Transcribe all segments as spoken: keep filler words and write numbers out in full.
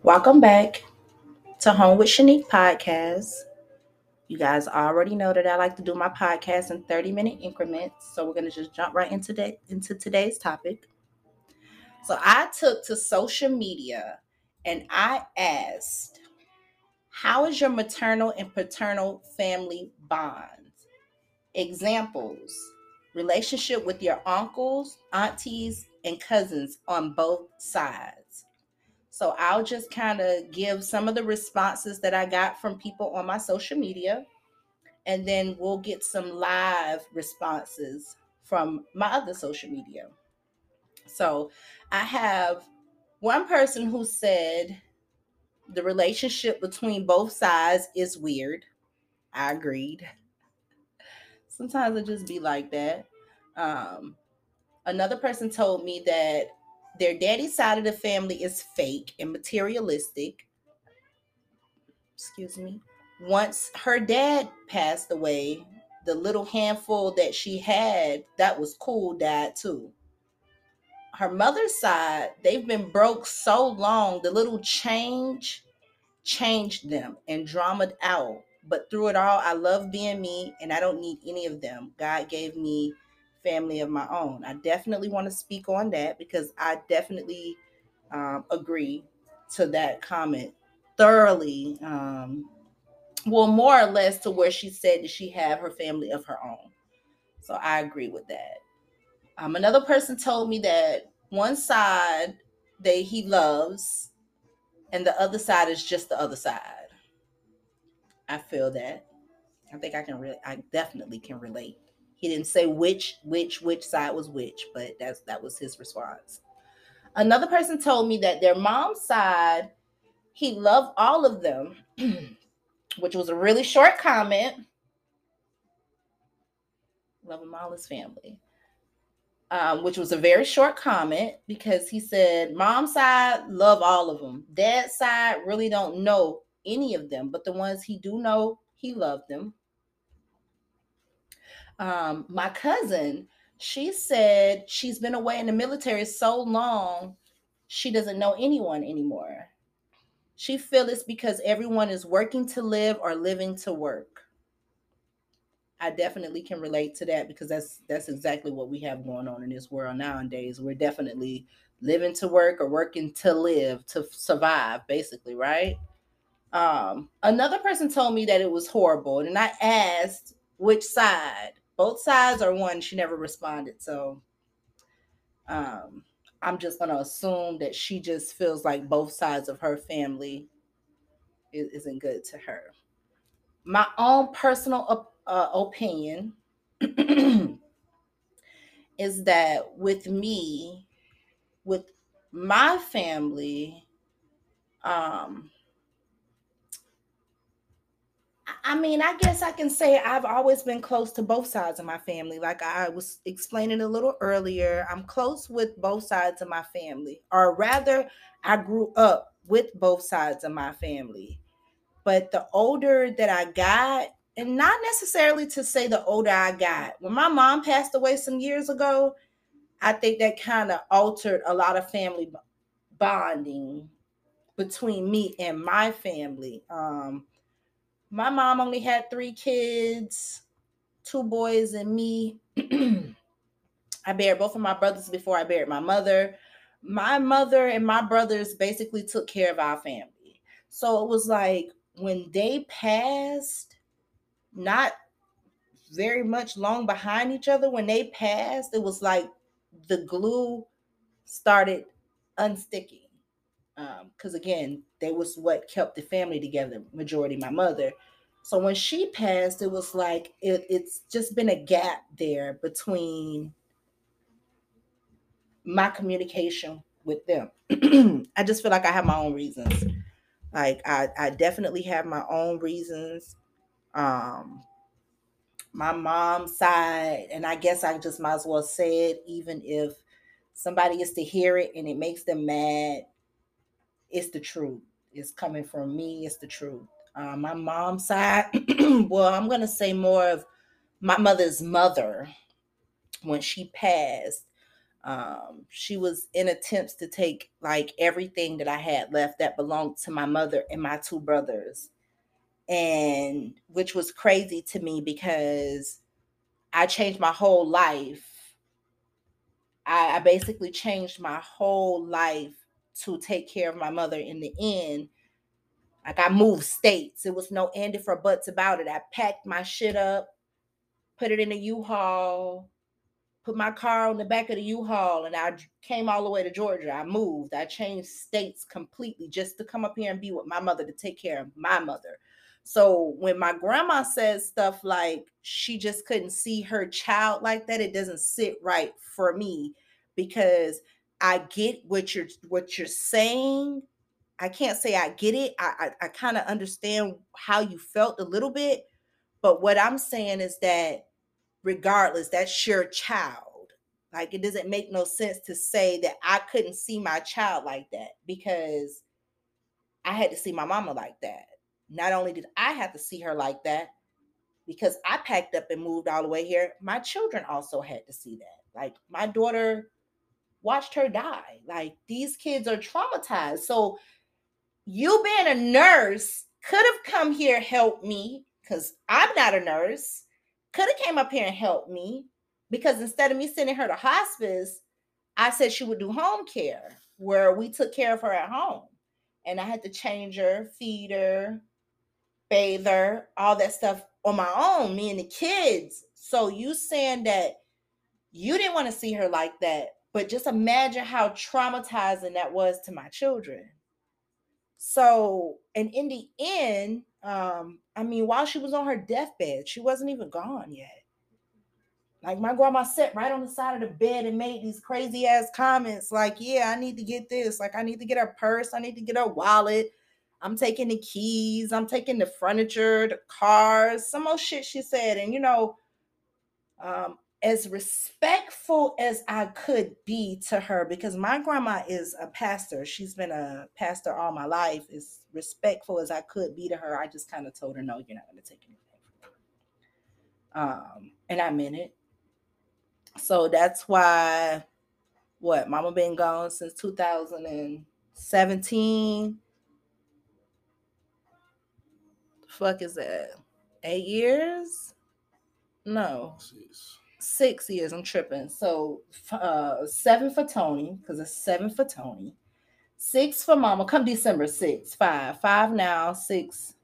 Welcome back to Home with Shanique podcast. You guys already know that I like to do my podcast in thirty minute increments. So we're going to just jump right into, the, into today's topic. So I took to social media and I asked, how is your maternal and paternal family bond? Examples: relationship with your uncles, aunties, and cousins on both sides. So I'll just kind of give some of the responses that I got from people on my social media, and then we'll get some live responses from my other social media. So I have one person who said the relationship between both sides is weird. I agreed. Sometimes it just be like that. Um, Another person told me that their daddy's side of the family is fake and materialistic. Excuse me. Once her dad passed away, the little handful that she had that was cool died too. Her mother's side, they've been broke so long, the little change changed them and dramaed out. But through it all, I love being me and I don't need any of them. God gave me family of my own. I definitely want to speak on that because I definitely um, agree to that comment thoroughly. Um, well, more or less to where she said that she have her family of her own. So I agree with that. Um, another person told me that one side that he loves and the other side is just the other side. I feel that. I think I can really, I definitely can relate. He didn't say which, which, which side was which, but that's that was his response. Another person told me that their mom's side, he loved all of them, which was a really short comment. Love him all his family. Um, which was a very short comment because he said, Mom's side, love all of them. Dad's side, really don't know any of them, but the ones he do know, he loved them. Um, my cousin, she said she's been away in the military so long, she doesn't know anyone anymore. She feels it's because everyone is working to live or living to work. I definitely can relate to that because that's that's exactly what we have going on in this world nowadays. We're definitely living to work or working to live to survive, basically, right? Um, another person told me that it was horrible, and I asked which side. Both sides or one. She never responded, so um, I'm just gonna assume that she just feels like both sides of her family is, isn't good to her. My own personal uh, opinion is that with me, with my family, um, I mean, I guess I can say I've always been close to both sides of my family. Like I was explaining a little earlier, I'm close with both sides of my family, or rather, I grew up with both sides of my family. But the older that I got, and not necessarily to say the older I got, when my mom passed away some years ago, I think that kind of altered a lot of family bonding between me and my family. Um, my mom only had three kids, two boys and me. I buried both of my brothers before I buried my mother. My mother and my brothers basically took care of our family. So it was like when they passed, not very much long behind each other, when they passed, it was like the glue started unsticking. Because um, again, they was what kept the family together, majority my mother. So when she passed, it was like it, it's just been a gap there between my communication with them. I just feel like I have my own reasons. Like I, I definitely have my own reasons. Um, my mom's side, and I guess I just might as well say it, even if somebody is to hear it and it makes them mad, it's the truth. It's coming from me. It's the truth. Uh, my mom's side, well, I'm going to say more of my mother's mother when she passed. Um, she was in attempts to take like everything that I had left that belonged to my mother and my two brothers. And which was crazy to me because I changed my whole life. I, I basically changed my whole life to take care of my mother in the end. Like I moved states. It was no end if or buts about it. I packed my shit up, put it in a U-Haul, put my car on the back of the U-Haul, and I came all the way to Georgia. I moved. I changed states completely just to come up here and be with my mother, to take care of my mother. So when my grandma says stuff like she just couldn't see her child like that, it doesn't sit right for me, because I get what you're what you're saying. I can't say I get it. I I, I kind of understand how you felt a little bit, but what I'm saying is that regardless, that's your child. Like it doesn't make no sense to say that I couldn't see my child like that, because I had to see my mama like that. Not only did I have to see her like that, because I packed up and moved all the way here, my children also had to see that. Like my daughter watched her die. Like these kids are traumatized. So you being a nurse could have come here helped me, because I'm not a nurse. Could have came up here and helped me, because instead of me sending her to hospice, I said she would do home care where we took care of her at home. And I had to change her, feed her, bathe her, all that stuff on my own, me and the kids. So you saying that you didn't want to see her like that, but just imagine how traumatizing that was to my children. So, and in the end, um, I mean, while she was on her deathbed, she wasn't even gone yet. Like my grandma sat right on the side of the bed and made these crazy ass comments like, yeah, I need to get this. Like, I need to get her purse. I need to get her wallet. I'm taking the keys. I'm taking the furniture, the cars, some more shit she said. And, you know, um, as respectful as I could be to her, because my grandma is a pastor. She's been a pastor all my life. As respectful as I could be to her, I just kind of told her, no, you're not going to take anything from her. Um, and I meant it. So that's why, what, mama been gone since two thousand seventeen. The fuck is that? Eight years? No. Six. Six years. I'm tripping. So uh seven for Tony, because it's seven for Tony. Six for mama. Come December, six. Five. Five now, six.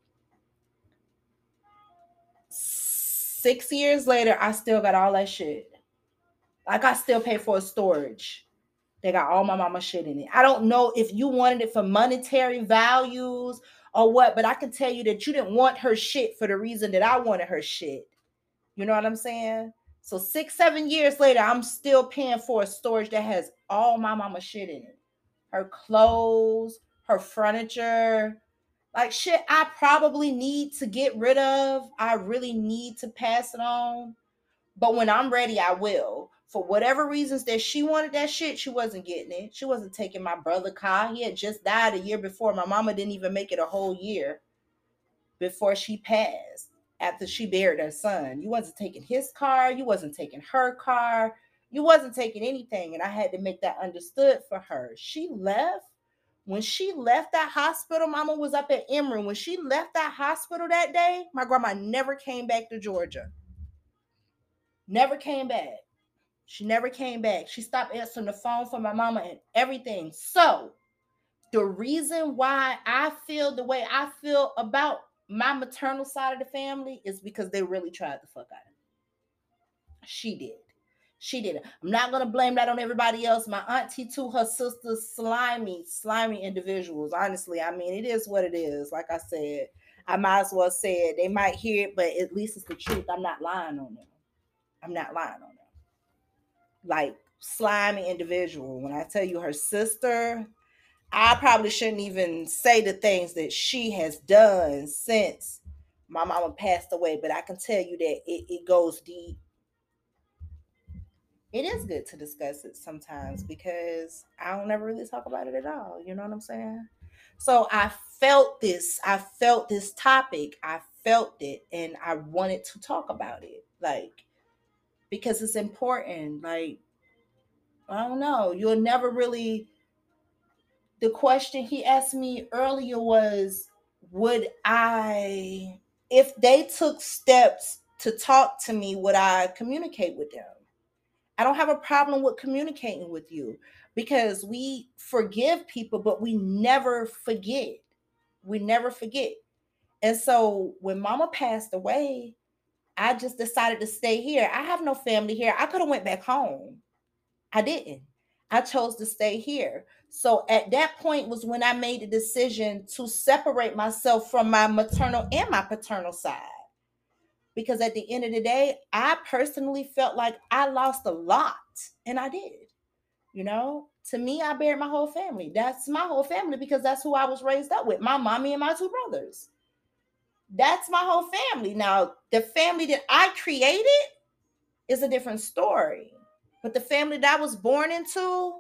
Six years later, I still got all that shit. Like I still pay for a storage. They got all my mama shit in it. I don't know if you wanted it for monetary values or what, but I can tell you that you didn't want her shit for the reason that I wanted her shit. You know what I'm saying? So six, seven years later, I'm still paying for a storage that has all my mama shit in it. Her clothes, her furniture, like shit I probably need to get rid of. I really need to pass it on. But when I'm ready, I will. For whatever reasons that she wanted that shit, she wasn't getting it. She wasn't taking my brother car. He had just died a year before. My mama didn't even make it a whole year before she passed, after she buried her son. You wasn't taking his car. You wasn't taking her car. You wasn't taking anything. And I had to make that understood for her. She left. When she left that hospital, mama was up at Emory. When she left that hospital that day, my grandma never came back to Georgia. Never came back. She never came back. She stopped answering the phone for my mama and everything. So, the reason why I feel the way I feel about my maternal side of the family is because they really tried the fuck out of me. She did. She did it. I'm not gonna blame that on everybody else. My auntie too, her sisters, slimy, slimy individuals. Honestly, I mean, it is what it is. Like I said, I might as well say it. They might hear it, but at least it's the truth. I'm not lying on them. I'm not lying on them. Like slimy individual. When I tell you her sister, I probably shouldn't even say the things that she has done since my mama passed away, but I can tell you that it, it goes deep. It is good to discuss it sometimes because I don't ever really talk about it at all. You know what I'm saying? So I felt this. I felt this topic. I felt it and I wanted to talk about it. Like, because it's important. Like, I don't know. You'll never really. The question he asked me earlier was, would I, if they took steps to talk to me, would I communicate with them? I don't have a problem with communicating with you because we forgive people, but we never forget. We never forget. And so when mama passed away, I just decided to stay here. I have no family here. I could have went back home. I didn't. I chose to stay here. So at that point was when I made the decision to separate myself from my maternal and my paternal side. Because at the end of the day, I personally felt like I lost a lot. And I did. You know, to me, I buried my whole family. That's my whole family because that's who I was raised up with, my mommy and my two brothers. That's my whole family. Now, the family that I created is a different story. But the family that I was born into,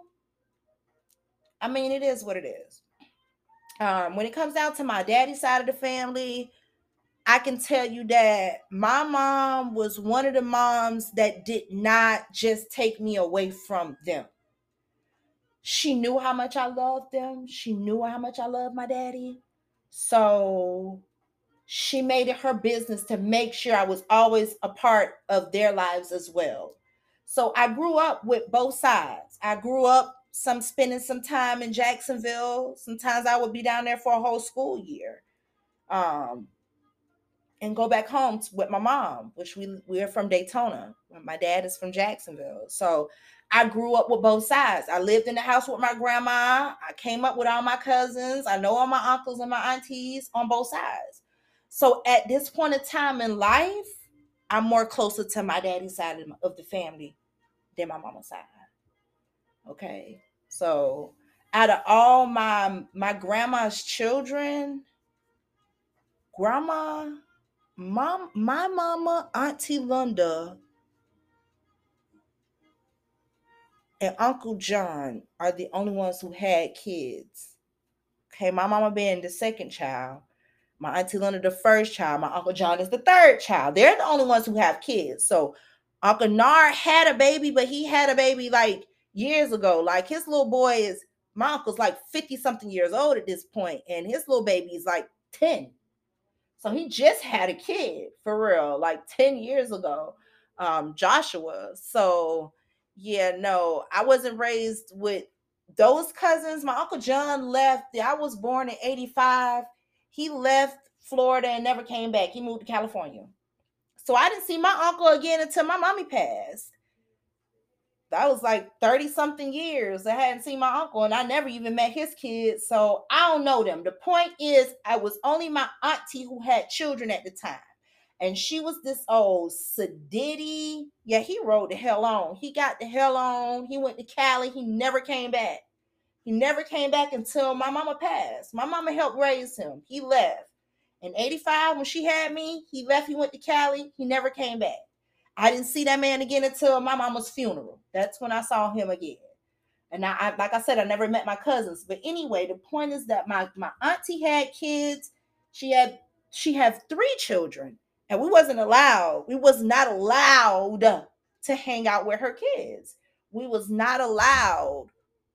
I mean, it is what it is. Um, when it comes down to my daddy's side of the family, I can tell you that my mom was one of the moms that did not just take me away from them. She knew how much I loved them. She knew how much I loved my daddy. So she made it her business to make sure I was always a part of their lives as well. So I grew up with both sides. I grew up some spending some time in Jacksonville. Sometimes I would be down there for a whole school year. Um, and go back home to, with my mom, which we we're from Daytona. My dad is from Jacksonville. So I grew up with both sides. I lived in the house with my grandma. I came up with all my cousins. I know all my uncles and my aunties on both sides. So at this point in time in life, I'm more closer to my daddy's side of the family than my mama's side. Okay. So out of all my my grandma's children, grandma, mom, my mama, Auntie Linda, and Uncle John are the only ones who had kids. Okay, my mama being the second child, my Auntie Linda the first child, my Uncle John is the third child. They're the only ones who have kids. So Uncle Nard had a baby, but he had a baby like years ago. Like his little boy is, my uncle's like fifty something years old at this point, and his little baby is like ten. So he just had a kid for real, like ten years ago, um, Joshua. So yeah, no, I wasn't raised with those cousins. My Uncle John left. I was born in eighty-five. He left Florida and never came back. He moved to California. So I didn't see my uncle again until my mommy passed. That was like thirty something years. I hadn't seen my uncle and I never even met his kids. So I don't know them. The point is, I was only my auntie who had children at the time. And she was this old sedity. Yeah, he rode the hell on. He got the hell on. He went to Cali. He never came back. He never came back until my mama passed. My mama helped raise him. He left. In eighty-five, when she had me, he left. He went to Cali. He never came back. I didn't see that man again until my mama's funeral. That's when I saw him again. And I, I like I said, I never met my cousins. But anyway, the point is that my, my auntie had kids. She had she had three children. And we wasn't allowed. We was not allowed to hang out with her kids. We was not allowed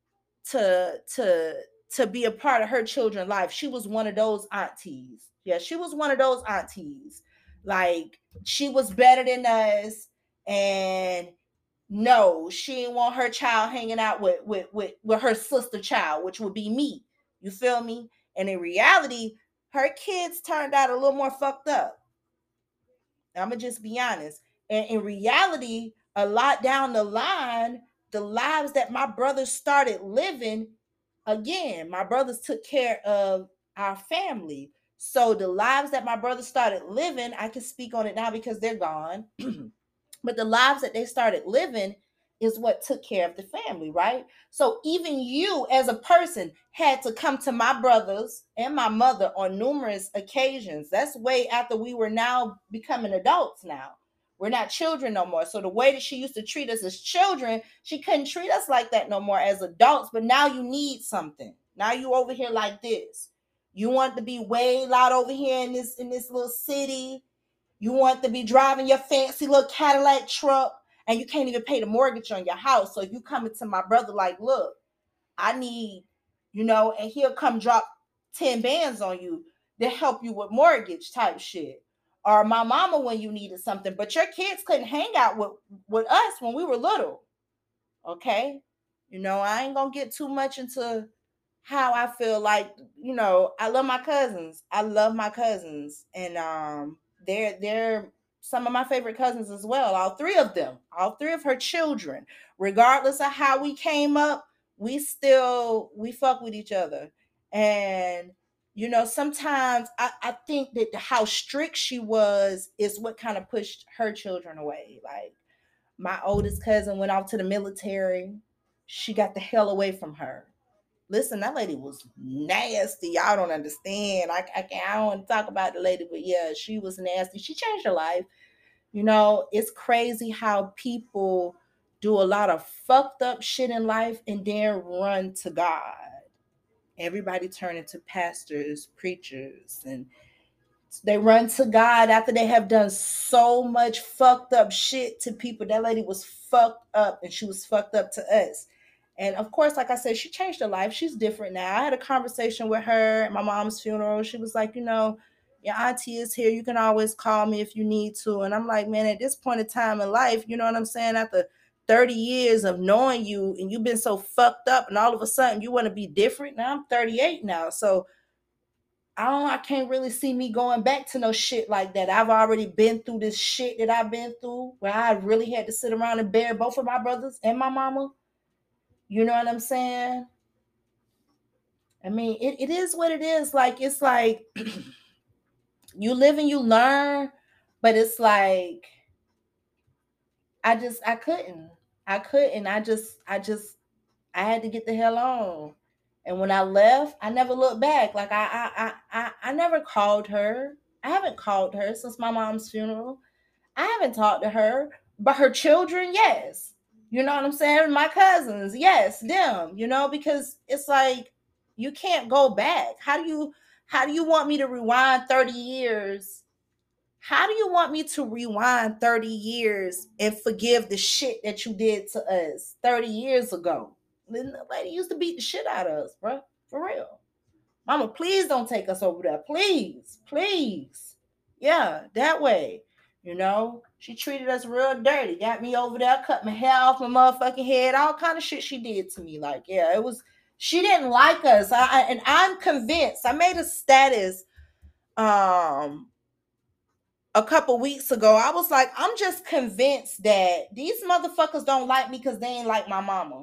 to to to be a part of her children's life. She was one of those aunties. Yeah, she was one of those aunties. Like she was better than us, and no, she didn't want her child hanging out with with with, with her sister child, which would be me. You feel me? And in reality, her kids turned out a little more fucked up. I'm gonna just be honest. And in reality, a lot down the line, the lives that my brothers started living, again, my brothers took care of our family. So the lives that my brothers started living, I can speak on it now because they're gone. But the lives that they started living is what took care of the family, right? So even you as a person had to come to my brothers and my mother on numerous occasions. That's way after we were now becoming adults now. We're not children no more. So the way that she used to treat us as children, she couldn't treat us like that no more as adults. But now you need something. Now you over here like this. You want to be way loud over here in this in this little city. You want to be driving your fancy little Cadillac truck. and you can't even pay the mortgage on your house. So you coming to my brother like, look, I need, you know, and he'll come drop ten bands on you to help you with mortgage type shit. Or my mama when you needed something, but your kids couldn't hang out with, with us when we were little. Okay. You know, I ain't gonna get too much into how I feel like, you know, I love my cousins. I love my cousins. And um they're they're some of my favorite cousins as well. All three of them, all three of her children. Regardless of how we came up, we still we fuck with each other. And you know, sometimes I, I think that how strict she was is what kind of pushed her children away. Like my oldest cousin went off to the military. She got the hell away from her. Listen, that lady was nasty. Y'all don't understand. I, I can't. I don't want to talk about the lady, but yeah, she was nasty. She changed her life. You know, it's crazy how people do a lot of fucked up shit in life and then run to God. Everybody turn into pastors, preachers, and they run to God after they have done so much fucked up shit to people. That lady was fucked up and she was fucked up to us. And of course, like I said, she changed her life. She's different now. I had a conversation with her at my mom's funeral. She was like, you know, your auntie is here. You can always call me if you need to. And I'm like, man, at this point in time in life, you know what I'm saying? After thirty years of knowing you and you've been so fucked up and all of a sudden you want to be different. Now I'm thirty-eight now. So I don't I can't really see me going back to no shit like that. I've already been through this shit that I've been through where I really had to sit around and bear both of my brothers and my mama. You know what I'm saying? I mean, it, it is what it is. Like it's like you live and you learn, but it's like I just I couldn't. I couldn't. I just I just I had to get the hell on. And when I left, I never looked back. Like I I I I, I never called her. I haven't called her since my mom's funeral. I haven't talked to her, but her children, yes. You know what I'm saying? My cousins, yes, them, you know, because it's like you can't go back. How do you how do you want me to rewind thirty years? How do you want me to rewind thirty years and forgive the shit that you did to us thirty years ago? The lady used to beat the shit out of us, bro. For real. Mama, please don't take us over there. Please, please. Yeah, that way. You know, she treated us real dirty. Got me over there, cut my hair off my motherfucking head, all kind of shit she did to me. Like, yeah, it was. She didn't like us, I, I, and I'm convinced. I made a status um a couple weeks ago. I was like, I'm just convinced that these motherfuckers don't like me because they ain't like my mama.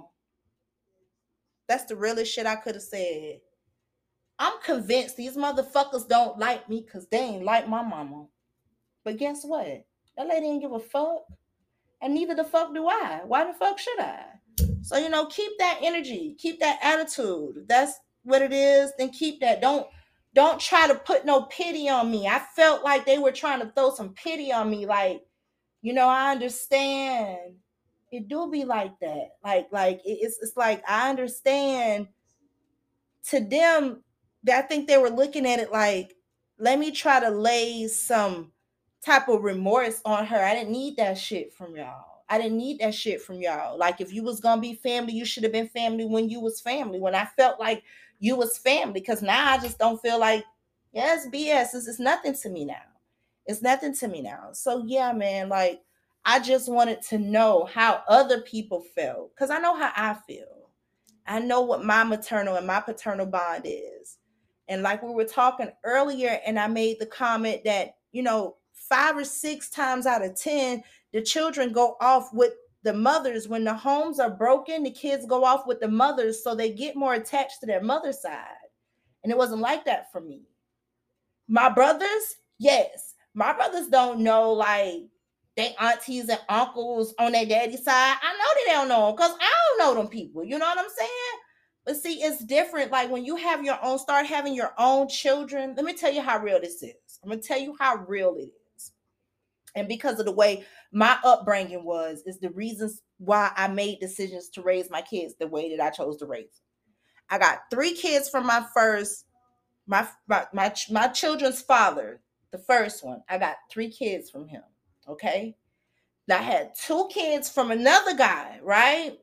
That's the realest shit I could have said. I'm convinced these motherfuckers don't like me because they ain't like my mama. But guess what? That lady ain't give a fuck. And neither the fuck do I. Why the fuck should I? So, you know, keep that energy. Keep that attitude. That's what it is. Then keep that. Don't don't try to put no pity on me. I felt like they were trying to throw some pity on me. Like, you know, I understand. It do be like that. Like, like it's it's like I understand to them, I think they were looking at it like, let me try to lay some type of remorse on her. I didn't need that shit from y'all. I didn't need that shit from y'all. Like if you was gonna be family, you should have been family when you was family. When I felt like you was family, because now I just don't feel like, yeah, it's B S. It's, it's nothing to me now. It's nothing to me now. So yeah, man, like I just wanted to know how other people felt because I know how I feel. I know what my maternal and my paternal bond is. And like we were talking earlier, and I made the comment that, you know, five or six times out of ten, the children go off with the mothers. When the homes are broken, the kids go off with the mothers, so they get more attached to their mother's side. And it wasn't like that for me. My brothers, yes. My brothers don't know like they aunties and uncles on their daddy's side. I know they don't know them because I don't know them people. You know what I'm saying? But see, it's different. Like when you have your own, start having your own children. Let me tell you how real this is. I'm gonna tell you how real it is. And because of the way my upbringing was, is the reasons why I made decisions to raise my kids the way that I chose to raise them. I got three kids from my first, my my my, my children's father, the first one. I got three kids from him. Okay. I had two kids from another guy, right?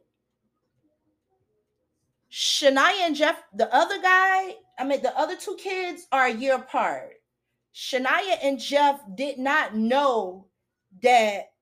Shania and Jeff, the other guy, I mean, the other two kids are a year apart. Shania and Jeff did not know that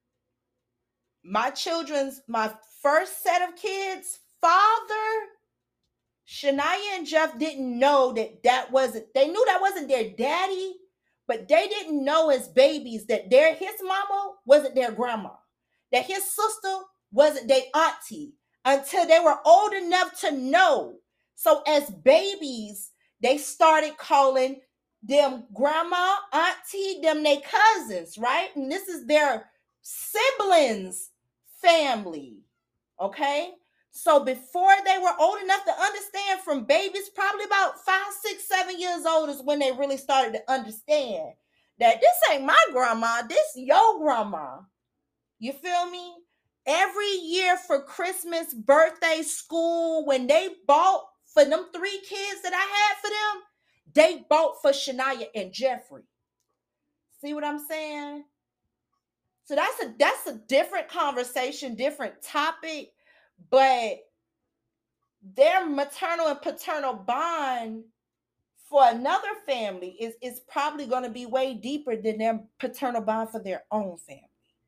my children's, my first set of kids, father, Shania and Jeff didn't know that that wasn't, they knew that wasn't their daddy, but they didn't know as babies that their, his mama wasn't their grandma, that his sister wasn't their auntie until they were old enough to know. So as babies, they started calling them grandma, auntie, them they cousins, right? And this is their siblings' family, okay? So before they were old enough to understand, from babies, probably about five, six, seven years old is when they really started to understand that this ain't my grandma, this your grandma. You feel me? Every year for Christmas, birthday, school, when they bought for them three kids that I had for them, they bought for Shania and Jeffrey. See what I'm saying? So that's a that's a different conversation, different topic, but their maternal and paternal bond for another family is, is probably going to be way deeper than their paternal bond for their own family.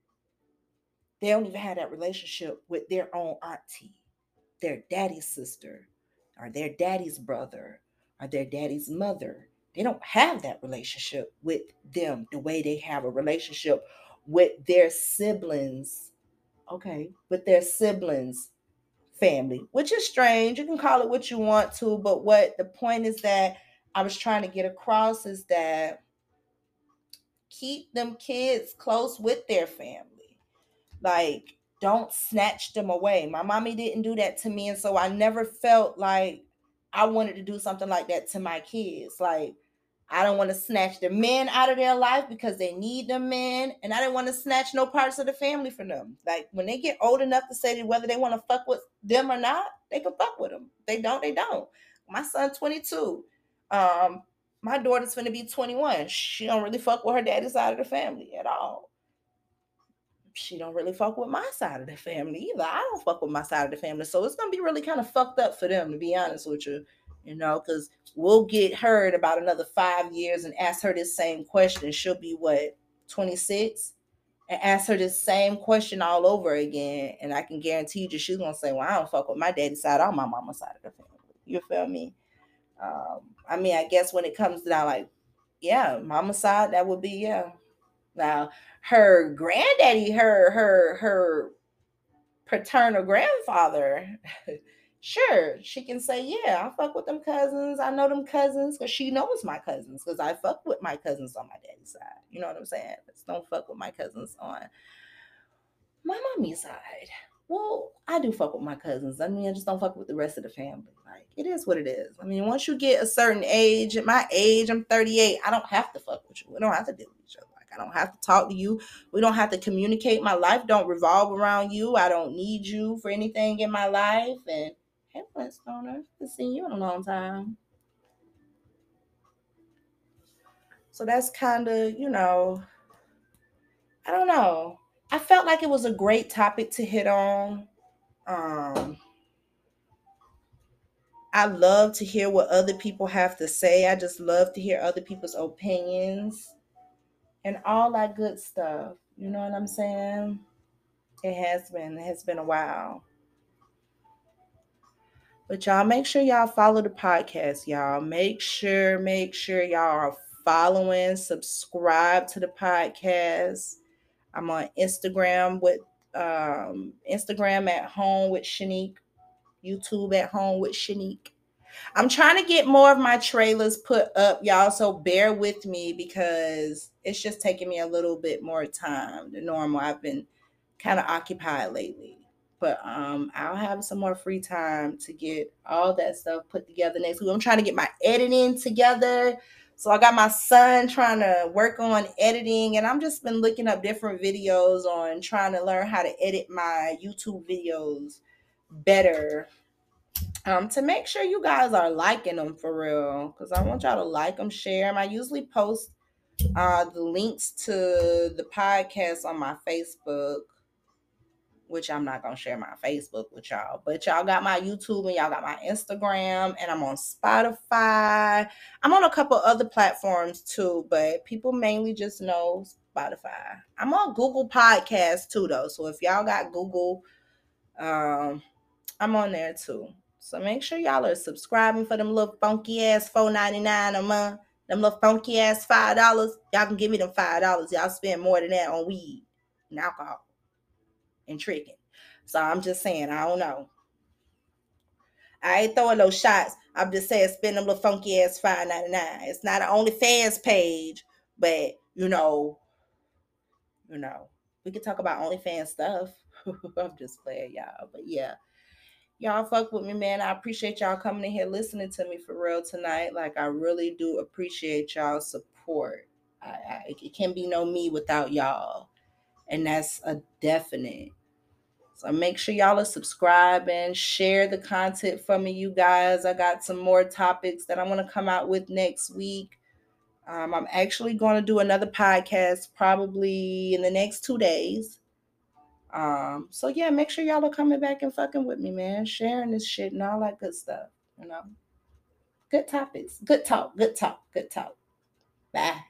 They don't even have that relationship with their own auntie, their daddy's sister, or their daddy's brother, or their daddy's mother. They don't have that relationship with them the way they have a relationship with their siblings. Okay, with their siblings family, which is strange. You can call it what you want to, but what the point is that I was trying to get across is that keep them kids close with their family. Like, don't snatch them away. My mommy didn't do that to me, and so I never felt like I wanted to do something like that to my kids. Like, I don't want to snatch the men out of their life because they need them men, and I didn't want to snatch no parts of the family from them. Like, when they get old enough to say whether they want to fuck with them or not, they can fuck with them. They don't, they don't. My son twenty-two. Um, my daughter's gonna be twenty-one. She don't really fuck with her daddy's side of the family at all. She don't really fuck with my side of the family either. I don't fuck with my side of the family. So it's gonna be really kind of fucked up for them, to be honest with you. You know, because we'll get her in about another five years and ask her this same question. She'll be what, twenty-six? And ask her this same question all over again. And I can guarantee you she's gonna say, well, I don't fuck with my daddy's side or my mama's side of the family. You feel me? Um, I mean, I guess when it comes down, like, yeah, mama's side, that would be, yeah. Now, her granddaddy, her her her paternal grandfather, sure, she can say, yeah, I fuck with them cousins. I know them cousins because she knows my cousins because I fuck with my cousins on my daddy's side. You know what I'm saying? Just don't fuck with my cousins on my mommy's side. Well, I do fuck with my cousins. I mean, I just don't fuck with the rest of the family. Like, it is what it is. I mean, once you get a certain age, at my age, I'm thirty-eight, I don't have to fuck with you. We don't have to deal with each other. Like, I don't have to talk to you. We don't have to communicate. My life don't revolve around you. I don't need you for anything in my life. And hey, Flintstoner, I've seen you in a long time. So that's kind of, you know, I don't know. I felt like it was a great topic to hit on. Um, I love to hear what other people have to say. I just love to hear other people's opinions and all that good stuff. You know what I'm saying? It has been. It has been a while. But y'all make sure y'all follow the podcast, y'all. Make sure, make sure y'all are following, subscribe to the podcast. I'm on Instagram with um Instagram at home with Shanique, YouTube at home with Shanique. I'm trying to get more of my trailers put up, y'all. So bear with me because it's just taking me a little bit more time than normal. I've been kind of occupied lately. But um, I'll have some more free time to get all that stuff put together next week. I'm trying to get my editing together. So I got my son trying to work on editing, and I'm just been looking up different videos on trying to learn how to edit my YouTube videos better, um, to make sure you guys are liking them for real. Because I want y'all to like them, share them. I usually post Uh, the links to the podcast on my Facebook, which I'm not going to share my Facebook with y'all, but y'all got my YouTube and y'all got my Instagram, and I'm on Spotify. I'm on a couple other platforms too, but people mainly just know Spotify. I'm on Google Podcasts too, though. So if y'all got Google, um, I'm on there too. So make sure y'all are subscribing for them little funky ass four ninety-nine a month. Them little funky ass five dollars. Y'all can give me them five dollars. Y'all spend more than that on weed and alcohol and tricking. So I'm just saying, I don't know. I ain't throwing those shots. I'm just saying, spend them little funky ass five ninety-nine. It's not an OnlyFans page, but you know, you know, we can talk about OnlyFans stuff. I'm just playing, y'all. But yeah, y'all fuck with me, man. I appreciate y'all coming in here listening to me for real tonight. Like, I really do appreciate y'all support. I, I, it can be no me without y'all, and that's a definite. So make sure y'all are subscribing, share the content for me, you guys. I got some more topics that I want to come out with next week. Um, I'm actually going to do another podcast probably in the next two days. Um, so yeah, make sure y'all are coming back and fucking with me, man. Sharing this shit and all that good stuff. You know, good topics, good talk, good talk, good talk. Bye.